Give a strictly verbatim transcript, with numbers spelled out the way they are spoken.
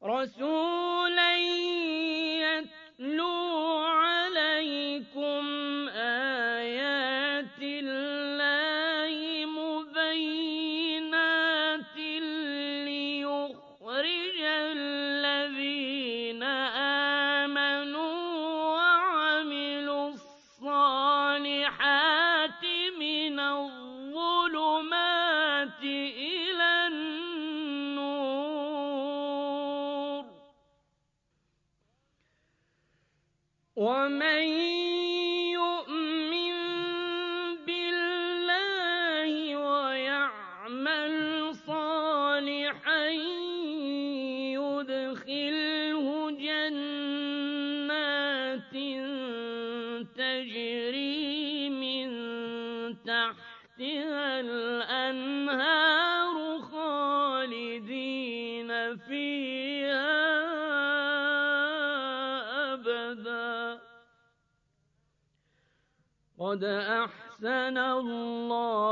رَسُولًا يَتْلُو عَلَيْكُمْ آيَاتِ اللَّهِ مُبَيِّنَاتٍ لِّيُخْرِجَ الَّذِينَ آمَنُوا وَعَمِلُوا الصَّالِحَاتِ مِنَ الظُّلُمَاتِ إِلَى النُّورِ ۚ وَمَن يُؤْمِن بِاللَّهِ وَيَعْمَلْ صَالِحًا يُدْخِلْهُ جَنَّاتٍ تَجْرِي مِن تَحْتِهَا الْأَنْهَارُ خَالِدِينَ فِيهَا أَبَدًا ۖ قَدْ أَحْسَنَ اللَّهُ